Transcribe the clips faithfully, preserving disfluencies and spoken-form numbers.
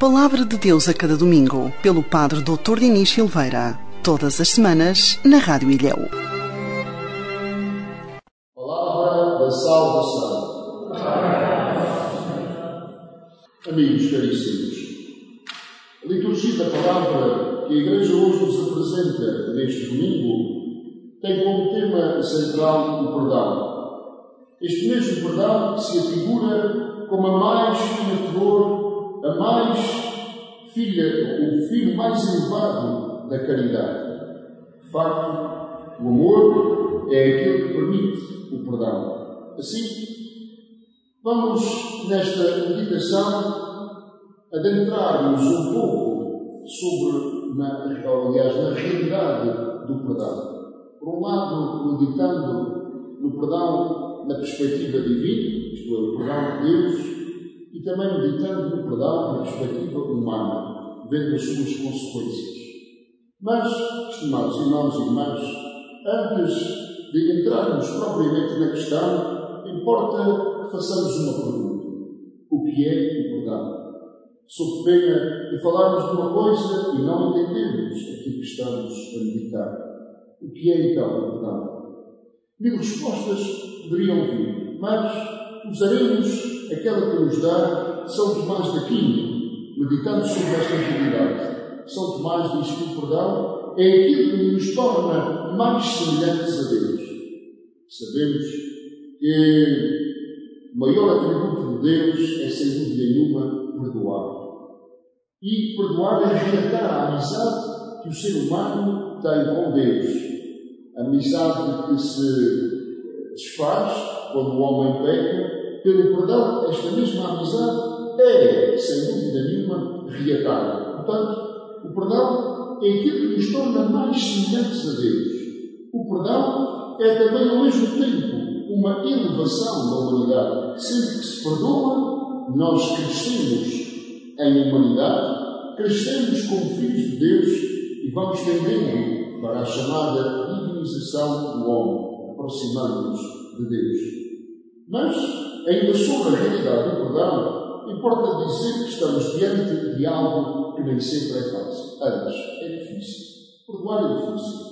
Palavra de Deus a cada domingo, pelo Padre doutor Dinis Silveira. Todas as semanas, na Rádio Ilhéu. Palavra da salvação. Amigos caríssimos, a liturgia da palavra que a Igreja hoje nos apresenta neste domingo tem como tema central o perdão. Este mesmo perdão se afigura como a mais fina flor, a mais filha, o filho mais elevado da caridade. De facto, o amor é aquele que permite o perdão. Assim, vamos, nesta meditação, adentrar-nos um pouco sobre, na, aliás, na realidade do perdão. Por um lado, meditando no perdão na perspectiva divina, isto é, o perdão de Deus, e também meditando no perdão na perspectiva humana, vendo as suas consequências. Mas, estimados irmãos e irmãs, antes de entrarmos propriamente na questão, importa que façamos uma pergunta. O que é o perdão? Sob pena de falarmos de uma coisa e não entendermos aquilo que estamos a meditar. O que é então o perdão? Mil respostas poderiam vir, mas usaremos aquela que nos dá São Tomás de Aquino, meditando sobre esta realidade. São Tomás diz que o perdão é aquilo que nos torna mais semelhantes a Deus. Sabemos que o maior atributo de Deus é, sem dúvida nenhuma, perdoar. E perdoar é resgatar a amizade que o ser humano tem com Deus. A amizade que se desfaz quando o homem peca. Pelo perdão, esta mesma amizade é, sem dúvida nenhuma, reatada. Portanto, o perdão é aquilo que nos torna mais semelhantes a Deus. O perdão é também, ao mesmo tempo, uma elevação da humanidade. Sempre que se perdoa, nós crescemos em humanidade, crescemos como filhos de Deus e vamos tendendo para a chamada divinização do homem, aproximando-nos de Deus. Mas, ainda sobre a realidade do perdão, importa dizer que estamos diante de algo que nem sempre é fácil. Antes, é difícil. Perdoar é difícil.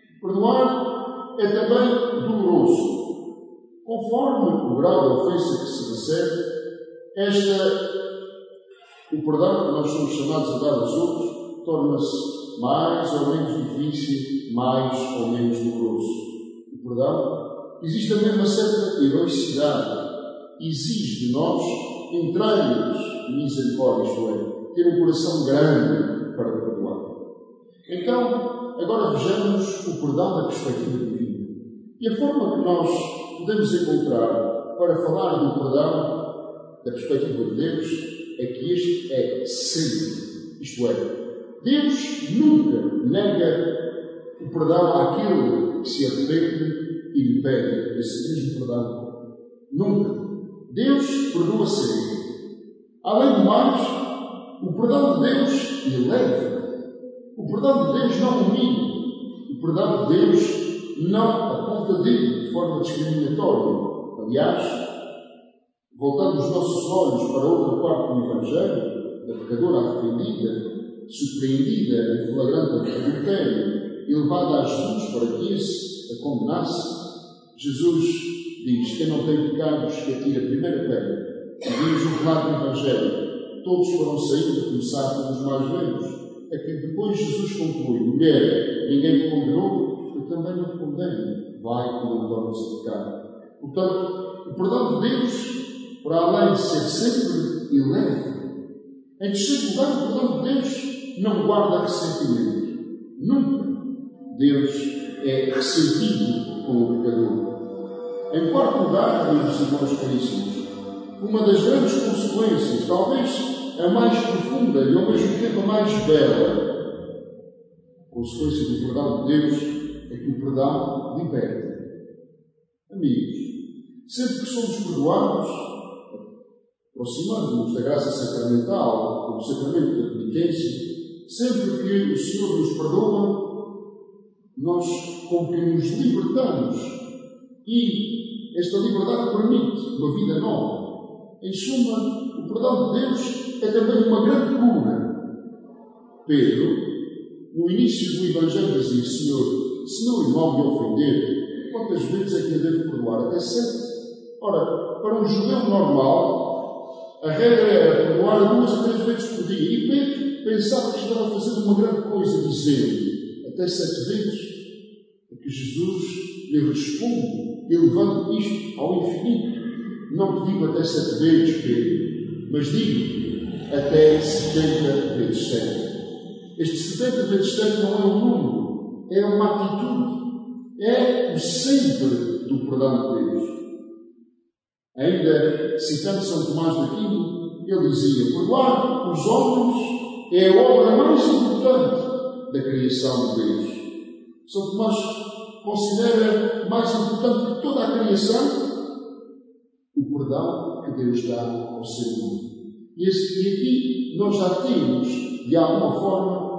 Perdoar é também doloroso. Conforme o grau de ofensa que se recebe, esta, o perdão que nós somos chamados a dar aos outros torna-se mais ou menos difícil, mais ou menos doloroso. O perdão existe também uma certa heroicidade. Exige de nós entranhas de misericórdia, isto é, ter um coração grande para perdoar. Então, agora vejamos o perdão da perspectiva divina. E a forma que nós podemos encontrar para falar do perdão da perspectiva de Deus é que este é sempre. Isto é, Deus nunca nega o perdão àquele que se arrepende e lhe pede esse mesmo perdão. Nunca. Deus perdoa sempre. Além do mais, o perdão de Deus eleva. O perdão de Deus não humilha. O perdão de Deus não aponta dedo de forma discriminatória. Aliás, voltando os nossos olhos para outra parte do Evangelho, da pecadora arrependida, surpreendida em flagrante adultério e levada a Jesus para que esse a condenasse, Jesus diz: quem não tem pecados, que atire a primeira pedra. E vimos no relato do Evangelho. Todos foram saindo, a começar pelos mais velhos. É que depois Jesus conclui: mulher, ninguém te condenou, eu também não te condeno. Vai e não tornes a pecar. Portanto, o perdão de Deus, para além de ser sempre eleve, em terceiro lugar, o perdão de Deus não guarda ressentimento. Nunca Deus é ressentido com o pecador. Em quarto lugar, meus irmãos caríssimos, uma das grandes consequências, talvez a mais profunda e ao mesmo tempo a mais bela, consequência do perdão de Deus é que o perdão liberta. Amigos, sempre que somos perdoados, aproximando-nos da graça sacramental, do sacramento da penitência, sempre que o Senhor nos perdoa, nós como que nos libertamos. E esta liberdade permite uma vida nova. Em suma, o perdão de Deus é também uma grande cura. Pedro, no início do Evangelho, dizia: Senhor, se meu irmão me ofender, quantas vezes é que eu devo perdoar? Até sete. Ora, para um judeu normal, a regra era perdoar duas a três vezes por dia. E Pedro pensava que estava a fazer uma grande coisa, dizendo até sete vezes. É que Jesus lhe responde, elevando isto ao infinito. Não te digo até sete vezes, Pedro, mas digo até setenta vezes sete. Este setenta vezes sete não é um número, é uma atitude, é o sempre do perdão de Deus. Ainda citando São Tomás de Aquino, ele dizia: perdoar os homens é a obra mais importante da criação de Deus. São Tomás considera mais importante que toda a criação o perdão que Deus dá ao ser humano. E, esse, e aqui nós já temos, de alguma forma,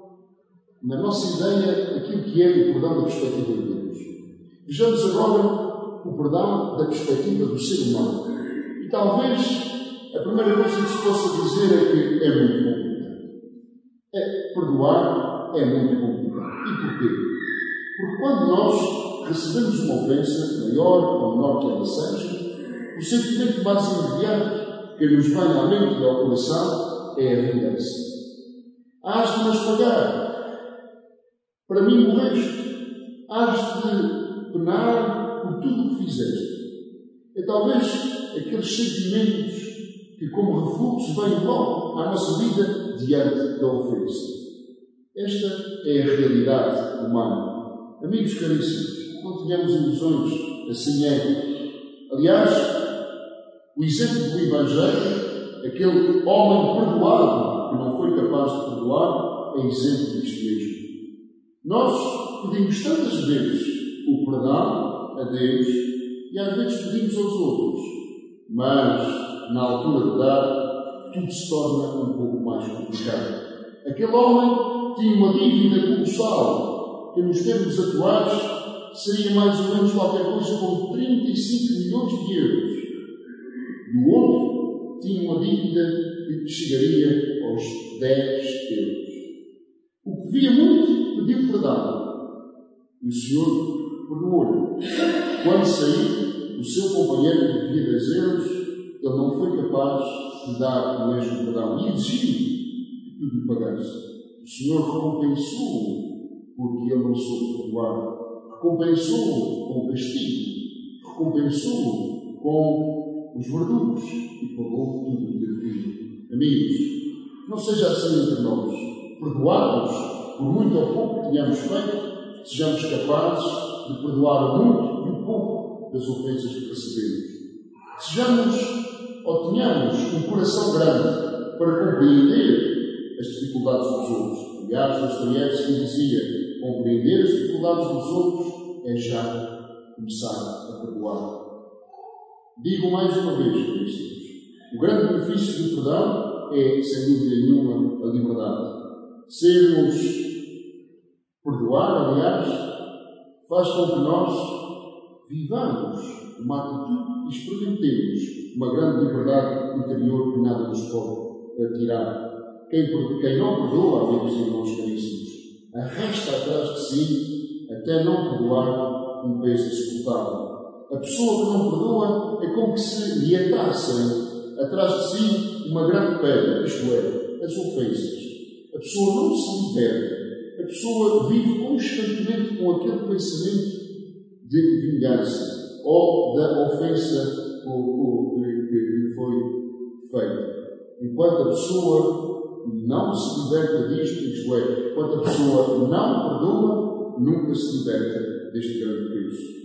na nossa ideia, aquilo que é o perdão da perspectiva de Deus. Vejamos agora o perdão da perspectiva do ser humano. E talvez a primeira coisa que se possa dizer é que é muito complicado. É, perdoar é muito complicado. E porquê? Porque quando nós recebemos uma ofensa, maior ou menor que ela seja, o sentimento mais imediato que nos vem à mente e ao coração é a vingança. Hás de nos pagar. Para mim morreste. Hás de penar por tudo o que fizeste. É talvez aqueles sentimentos que, como refluxo, vêm logo à nossa vida diante da ofensa. Esta é a realidade humana. Amigos caríssimos, não tenhamos ilusões assim é. Aliás, o exemplo do Evangelho, aquele homem perdoado que não foi capaz de perdoar, é exemplo disto mesmo. Nós pedimos tantas vezes o perdão a Deus e às vezes pedimos aos outros, mas na altura de dar, tudo se torna um pouco mais complicado. Aquele homem tinha uma dívida colossal que, nos termos atuais, seria mais ou menos qualquer coisa como trinta e cinco milhões de euros. E o outro tinha uma dívida que chegaria aos dez euros. O que via muito pediu perdão. E o Senhor perdoou-lhe. Quando saiu, o seu companheiro que devia dez euros, ele não foi capaz de dar o mesmo perdão. E exigiu que tudo lhe pagasse. O Senhor recompensou-o porque ele não soube perdoar. Recompensou-o com o castigo. Recompensou-o com os verdugos e pagou tudo o que lhe devia. Amigos, não seja assim entre nós. Perdoados, por muito ou pouco que tenhamos feito, sejamos capazes de perdoar o muito e o pouco das ofensas que recebemos. Sejamos ou tenhamos um coração grande para compreender as dificuldades dos outros. Aliás, Dostoiévski dizia: compreender as dificuldades dos outros é já começar a perdoar. Digo mais uma vez, Cristo, o grande benefício do perdão é, sem dúvida nenhuma, a liberdade. Sermos perdoar, aliás, faz com que nós vivamos uma atitude e experimentemos uma grande liberdade interior que nada nos pode tirar. Quem, quem não perdoa, amigos e irmãos caríssimos, arrasta atrás de si até não perdoar um peso insuportável. A pessoa que não perdoa é como que se lhe atassem atrás de si uma grande pedra, isto é, as ofensas. A pessoa não se liberta. A pessoa vive constantemente com aquele pensamento de vingança ou da ofensa que lhe foi feita. Enquanto a pessoa não se liberta disto, isto é, enquanto a pessoa não perdoa, nunca se liberta deste grande peso.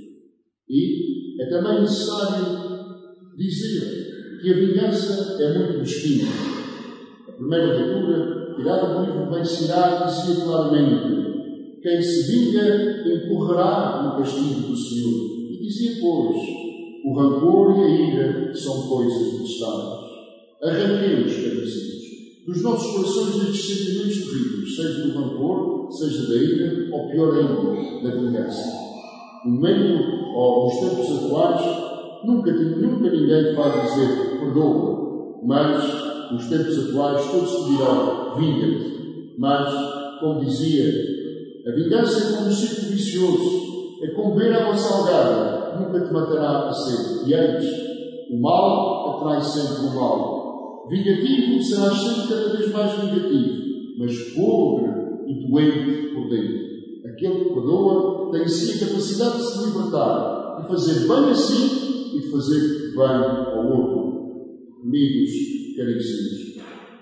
E é também necessário dizer que a vingança é muito mesquinha. A primeira leitura, tirada do livro Bem Sirá, dizia claramente: quem se vinga incorrerá no castigo do Senhor. E dizia, pois, o rancor e a ira são coisas detestáveis. Arranquemos, caríssimos, dos nossos corações estes sentimentos terríveis, seja do rancor, seja da ira, ou pior ainda, da vingança. No momento, ou nos tempos atuais, nunca, nunca ninguém vai dizer: perdoa, mas nos tempos atuais todos te dirão, vinga-te. Mas, como dizia, a vingança é como um ciclo vicioso, é como beber água salgada, nunca te matará a sede. E antes, o mal atrai sempre o mal. Vingativo serás sempre cada vez mais vingativo, mas pobre e doente por dentro. Aquele que perdoa tem em si a capacidade de se libertar, de fazer bem a si e de fazer bem ao outro. Amigos caríssimos,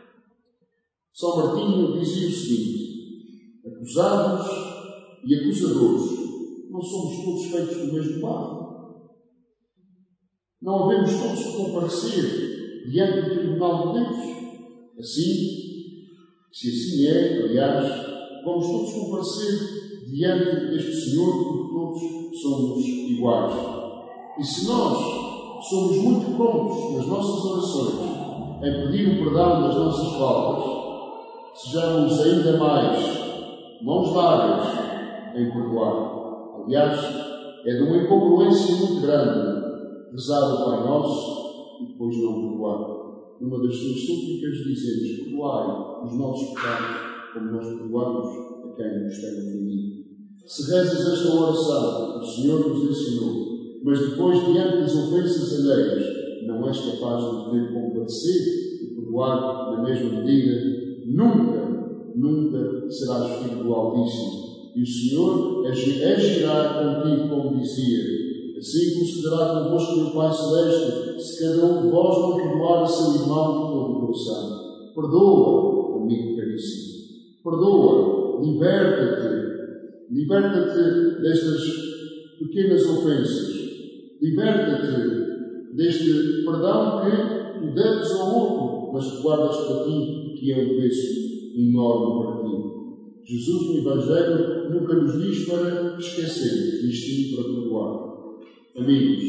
São Martinho dizia o seguinte: acusados e acusadores, não somos todos feitos do mesmo barro. Não havemos todos de comparecer diante do tribunal de Deus. Assim, se assim é, aliás, vamos todos comparecer diante deste Senhor, porque todos somos iguais. E se nós somos muito prontos nas nossas orações em pedir o perdão das nossas faltas, sejamos ainda mais mãos largas em perdoar. Aliás, é de uma incongruência muito grande rezar o Pai Nosso e depois não perdoar. Numa das suas súplicas dizemos: perdoai os nossos pecados, como nós perdoamos a quem nos tem ofendido. Se rezas esta oração, o Senhor nos ensinou, mas depois, diante das ofensas alheias, não és capaz de poder compadecer e perdoar na mesma medida, nunca, nunca serás filho do Altíssimo. E o Senhor agirá contigo, como dizia: assim procederá convosco meu Pai Celeste, se cada um de vós não perdoar a seu irmão de todo o coração. Perdoa, amigo caríssimo. Perdoa, liberta-te. Liberta-te destas pequenas ofensas. Liberta-te deste perdão que tu deves ao outro, mas que guardas para ti, que é um preço enorme para ti. Jesus, no Evangelho, nunca nos diz para esquecer, diz sim para perdoar. Amigos,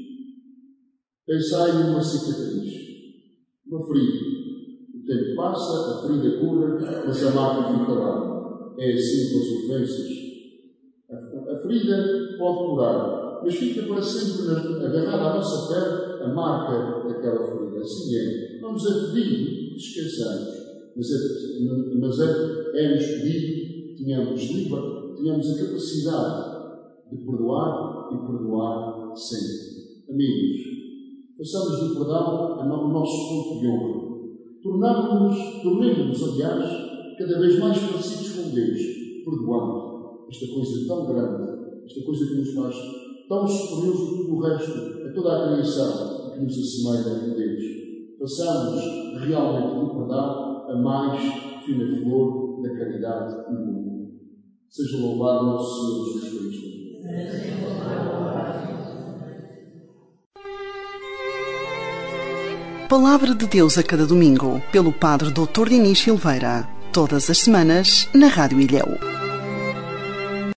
pensai numa cicatriz, uma ferida. O tempo passa, a ferida cura, mas a marca fica lá. É assim com as ofensas. A, a ferida pode curar, mas fica para sempre agarrada à nossa pele a marca daquela ferida. Assim é. Não nos é pedido que esqueçamos, mas é, mas é, é-nos pedido que tenhamos, tenhamos a capacidade de perdoar e perdoar sempre. Amigos, passamos do perdão o nosso ponto de honra. Tornamos-nos, tornemos-nos, aliás, cada vez mais parecidos com Deus, perdoando esta coisa tão grande, esta coisa que nos faz tão superiores a tudo o resto, a toda a criação, que nos assemelha a Deus. Passamos realmente do perdão a mais fina flor da caridade e do amor. Seja louvado nosso Senhor Jesus Cristo. Palavra de Deus a cada domingo, pelo Padre doutor Dinis Silveira, todas as semanas na Rádio Ilhéu.